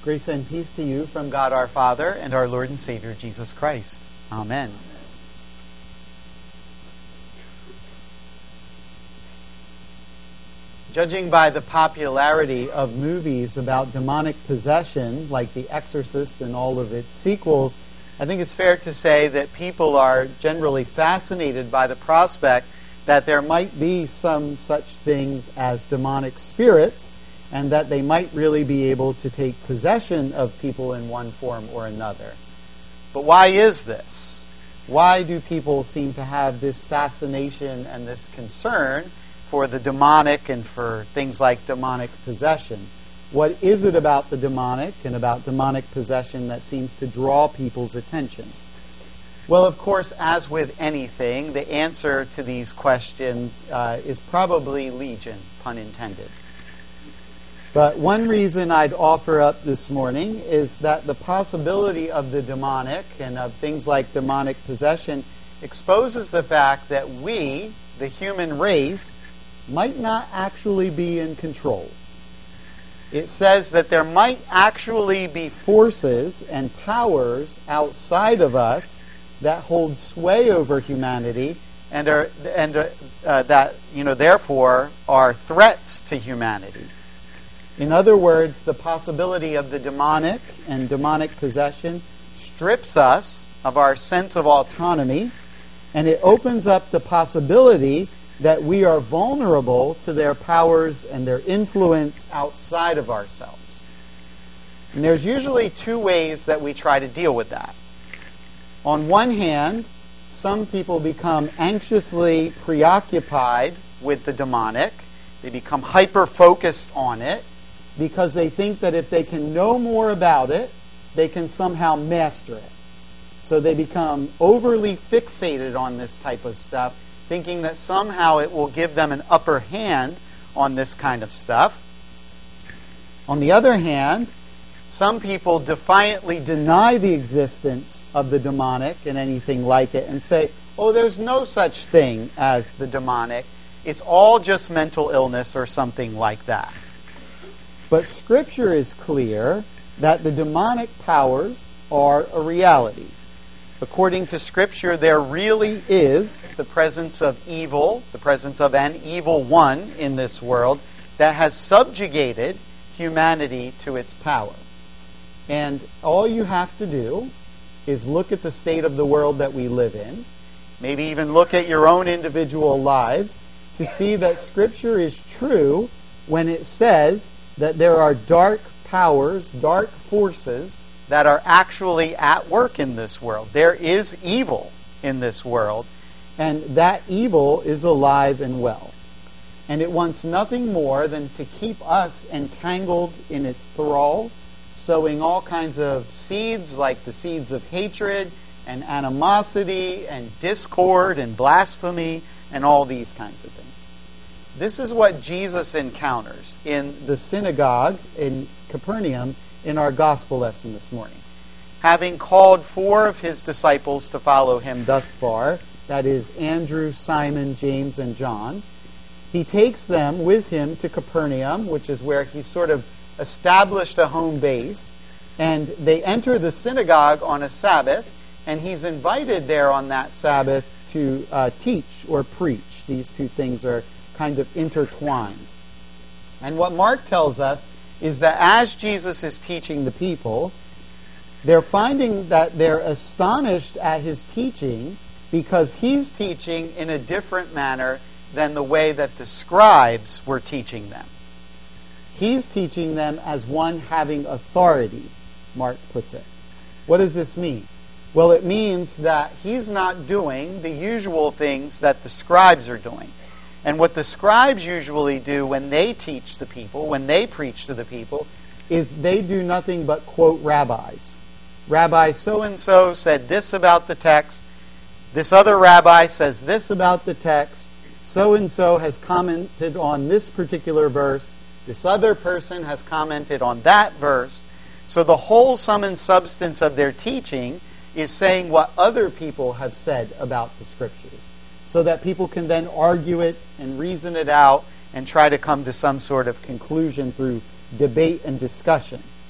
Grace and peace to you from God our Father and our Lord and Savior Jesus Christ. Amen. Judging by the popularity of movies about demonic possession, like The Exorcist and all of its sequels, I think it's fair to say that people are generally fascinated by the prospect that there might be some such things as demonic spirits, and that they might really be able to take possession of people in one form or another. But why is this? Why do people seem to have this fascination and this concern for the demonic and for things like demonic possession? What is it about the demonic and about demonic possession that seems to draw people's attention? Well, of course, as with anything, the answer to these questions is probably legion, pun intended. But one reason I'd offer up this morning is that the possibility of the demonic and of things like demonic possession exposes the fact that we, the human race, might not actually be in control. It says that there might actually be forces and powers outside of us that hold sway over humanity and that therefore are threats to humanity. In other words, the possibility of the demonic and demonic possession strips us of our sense of autonomy, and it opens up the possibility that we are vulnerable to their powers and their influence outside of ourselves. And there's usually two ways that we try to deal with that. On one hand, some people become anxiously preoccupied with the demonic. They become hyper-focused on it, because they think that if they can know more about it, they can somehow master it. So they become overly fixated on this type of stuff, thinking that somehow it will give them an upper hand on this kind of stuff. On the other hand, some people defiantly deny the existence of the demonic and anything like it and say, oh, there's no such thing as the demonic. It's all just mental illness or something like that. But Scripture is clear that the demonic powers are a reality. According to Scripture, there really is the presence of evil, the presence of an evil one in this world that has subjugated humanity to its power. And all you have to do is look at the state of the world that we live in, maybe even look at your own individual lives, to see that Scripture is true when it says that there are dark powers, dark forces that are actually at work in this world. There is evil in this world, and that evil is alive and well. And it wants nothing more than to keep us entangled in its thrall, sowing all kinds of seeds, like the seeds of hatred and animosity and discord and blasphemy and all these kinds of things. This is what Jesus encounters in the synagogue in Capernaum in our gospel lesson this morning. Having called 4 of his disciples to follow him thus far, that is Andrew, Simon, James, and John, he takes them with him to Capernaum, which is where he sort of established a home base, and they enter the synagogue on a Sabbath, and he's invited there on that Sabbath to teach or preach. These two things are kind of intertwined. And what Mark tells us is that as Jesus is teaching the people, they're finding that they're astonished at his teaching because he's teaching in a different manner than the way that the scribes were teaching them. He's teaching them as one having authority, Mark puts it. What does this mean? Well, it means that he's not doing the usual things that the scribes are doing. And what the scribes usually do when they teach the people, when they preach to the people, is they do nothing but quote rabbis. Rabbi so-and-so said this about the text. This other rabbi says this about the text. So-and-so has commented on this particular verse. This other person has commented on that verse. So the whole sum and substance of their teaching is saying what other people have said about the Scriptures, so that people can then argue it and reason it out and try to come to some sort of conclusion through debate and discussion.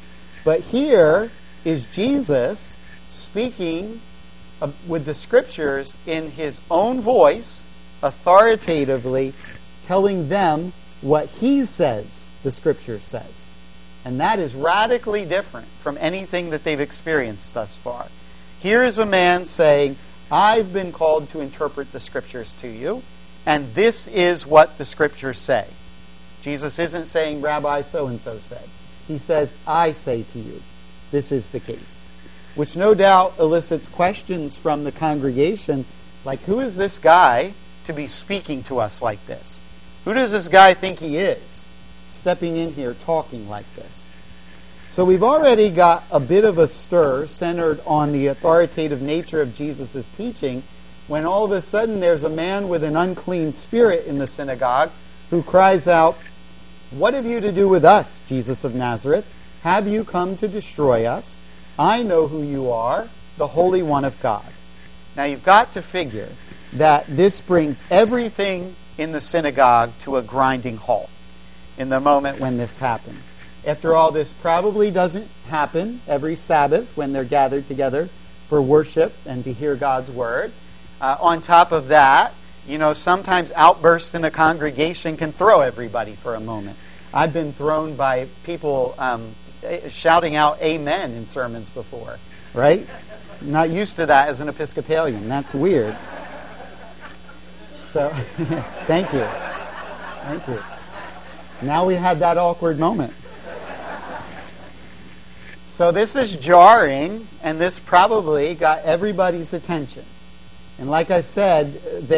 But here is Jesus speaking with the Scriptures in his own voice, authoritatively telling them what he says the Scripture says. And that is radically different from anything that they've experienced thus far. Here is a man saying, I've been called to interpret the Scriptures to you, and this is what the Scriptures say. Jesus isn't saying, Rabbi so-and-so said. He says, I say to you, this is the case. Which no doubt elicits questions from the congregation, like, who is this guy to be speaking to us like this? Who does this guy think he is, stepping in here talking like this? So we've already got a bit of a stir centered on the authoritative nature of Jesus' teaching, when all of a sudden there's a man with an unclean spirit in the synagogue who cries out, what have you to do with us, Jesus of Nazareth? Have you come to destroy us? I know who you are, the Holy One of God. Now you've got to figure that this brings everything in the synagogue to a grinding halt in the moment when this happens. After all, this probably doesn't happen every Sabbath when they're gathered together for worship and to hear God's Word. On top of that, sometimes outbursts in a congregation can throw everybody for a moment. I've been thrown by people shouting out amen in sermons before, right? I'm not used to that as an Episcopalian. That's weird. So, thank you. Thank you. Now we had that awkward moment. So this is jarring, and this probably got everybody's attention. And like I said,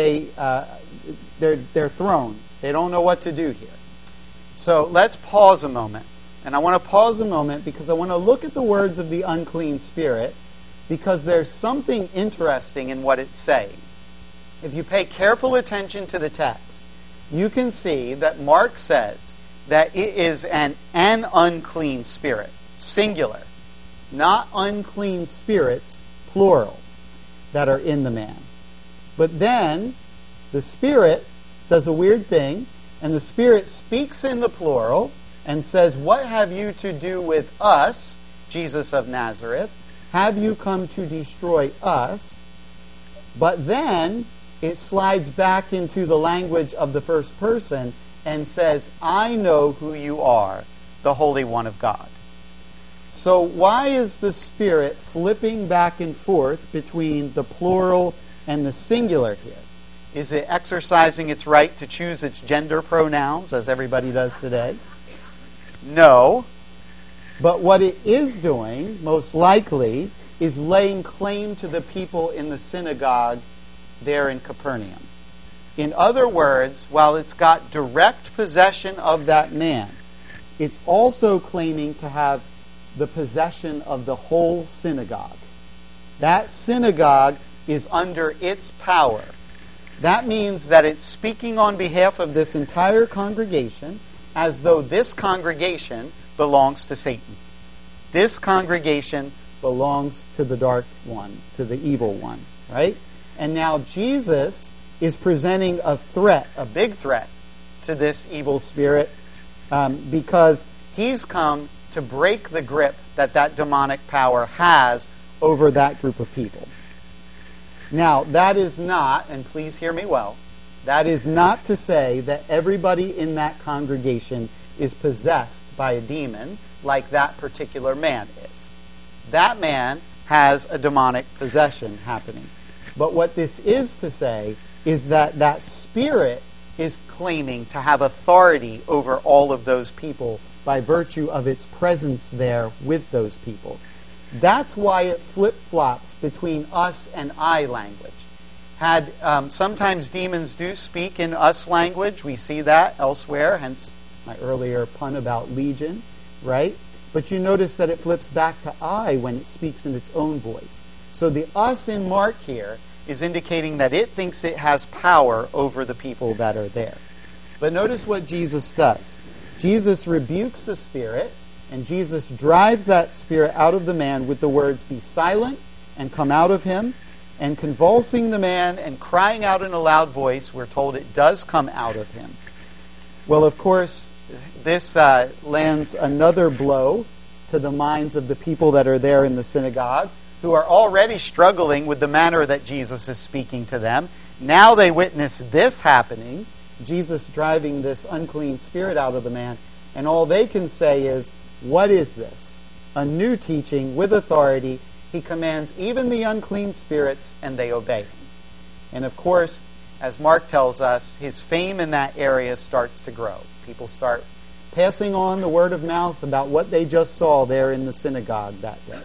they're thrown. They don't know what to do here. So let's pause a moment. And I want to pause a moment because I want to look at the words of the unclean spirit, because there's something interesting in what it's saying. If you pay careful attention to the text, you can see that Mark says that it is an unclean spirit, singular, not unclean spirits, plural, that are in the man. But then the Spirit does a weird thing, and the Spirit speaks in the plural and says, what have you to do with us, Jesus of Nazareth? Have you come to destroy us? But then it slides back into the language of the first person and says, I know who you are, the Holy One of God. So why is the Spirit flipping back and forth between the plural and the singular here? Is it exercising its right to choose its gender pronouns, as everybody does today? No. But what it is doing, most likely, is laying claim to the people in the synagogue there in Capernaum. In other words, while it's got direct possession of that man, it's also claiming to have the possession of the whole synagogue. That synagogue is under its power. That means that it's speaking on behalf of this entire congregation as though this congregation belongs to Satan. This congregation belongs to the dark one, to the evil one, right? And now Jesus is presenting a threat, a big threat, to this evil spirit because he's come to break the grip that demonic power has over that group of people. Now, that is not, and please hear me well, that is not to say that everybody in that congregation is possessed by a demon like that particular man is. That man has a demonic possession happening. But what this is to say is that that spirit is claiming to have authority over all of those people by virtue of its presence there with those people. That's why it flip-flops between us and I language. Sometimes demons do speak in us language. We see that elsewhere, hence my earlier pun about legion, right? But you notice that it flips back to I when it speaks in its own voice. So the us in Mark here is indicating that it thinks it has power over the people that are there. But notice what Jesus does. Jesus rebukes the spirit, and Jesus drives that spirit out of the man with the words, be silent and come out of him. And convulsing the man and crying out in a loud voice, we're told it does come out of him. Well, of course, this lands another blow to the minds of the people that are there in the synagogue, who are already struggling with the manner that Jesus is speaking to them. Now they witness this happening, Jesus driving this unclean spirit out of the man, and all they can say is, what is this? A new teaching with authority. He commands even the unclean spirits, and they obey him. And of course, as Mark tells us, his fame in that area starts to grow. People start passing on the word of mouth about what they just saw there in the synagogue that day.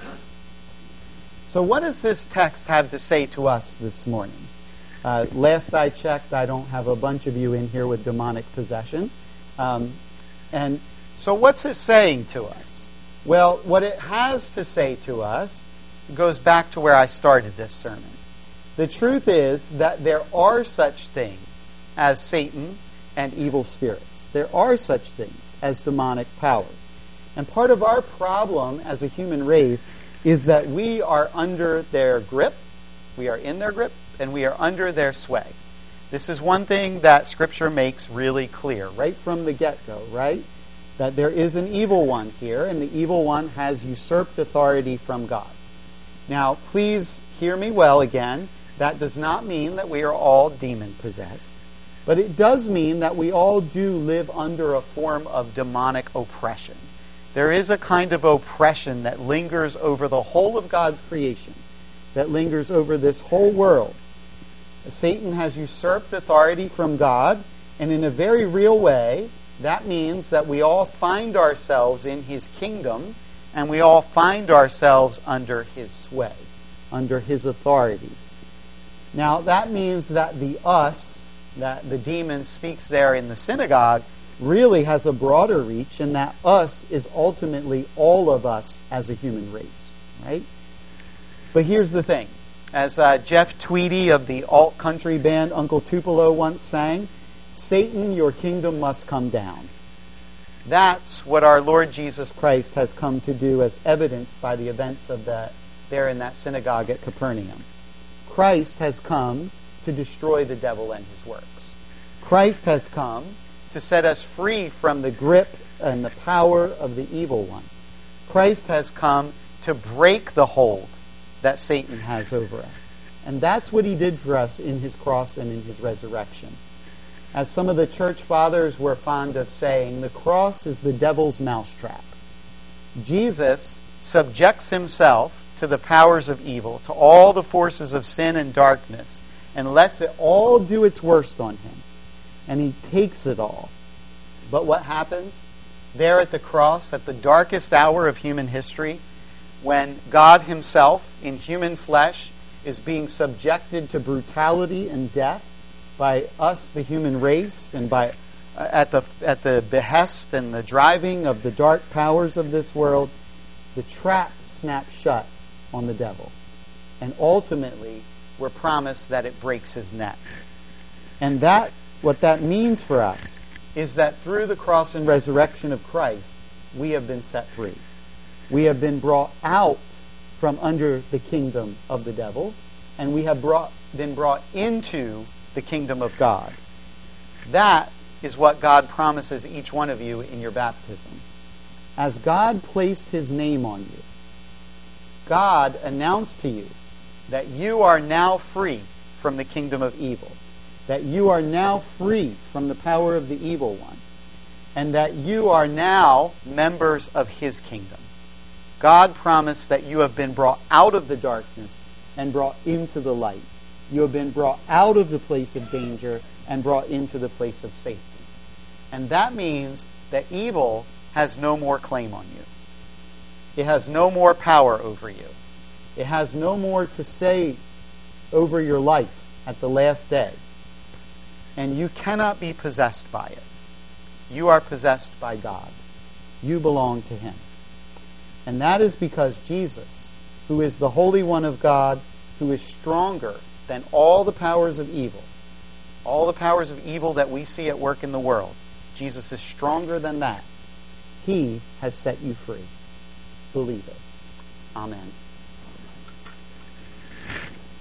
So what does this text have to say to us this morning? Last I checked, I don't have a bunch of you in here with demonic possession. And so what's it saying to us? Well, what it has to say to us goes back to where I started this sermon. The truth is that there are such things as Satan and evil spirits. There are such things as demonic powers. And part of our problem as a human race is that we are under their grip, we are in their grip, and we are under their sway. This is one thing that Scripture makes really clear, right from the get-go, right? That there is an evil one here, and the evil one has usurped authority from God. Now, please hear me well again. That does not mean that we are all demon-possessed, but it does mean that we all do live under a form of demonic oppression. There is a kind of oppression that lingers over the whole of God's creation, that lingers over this whole world. Satan has usurped authority from God, and in a very real way, that means that we all find ourselves in his kingdom, and we all find ourselves under his sway, under his authority. Now, that means that the us, that the demon speaks there in the synagogue, really has a broader reach, and that us is ultimately all of us as a human race, right? But here's the thing. As Jeff Tweedy of the alt-country band Uncle Tupelo once sang, Satan, your kingdom must come down. That's what our Lord Jesus Christ has come to do, as evidenced by the events of there in that synagogue at Capernaum. Christ has come to destroy the devil and his works. Christ has come to set us free from the grip and the power of the evil one. Christ has come to break the hold that Satan has over us. And that's what he did for us in his cross and in his resurrection. As some of the church fathers were fond of saying, the cross is the devil's mousetrap. Jesus subjects himself to the powers of evil, to all the forces of sin and darkness, and lets it all do its worst on him. And he takes it all. But what happens? There at the cross, at the darkest hour of human history, when God himself, in human flesh, is being subjected to brutality and death by us, the human race, and by at the behest and the driving of the dark powers of this world, the trap snaps shut on the devil. And ultimately, we're promised that it breaks his neck. And what that means for us is that through the cross and resurrection of Christ, we have been set free. We have been brought out from under the kingdom of the devil, and we have been brought into the kingdom of God. That is what God promises each one of you in your baptism. As God placed his name on you, God announced to you that you are now free from the kingdom of evil, that you are now free from the power of the evil one, and that you are now members of his kingdom. God promised that you have been brought out of the darkness and brought into the light. You have been brought out of the place of danger and brought into the place of safety. And that means that evil has no more claim on you. It has no more power over you. It has no more to say over your life at the last day. And you cannot be possessed by it. You are possessed by God. You belong to him. And that is because Jesus, who is the Holy One of God, who is stronger than all the powers of evil that we see at work in the world, Jesus is stronger than that. He has set you free. Believe it. Amen.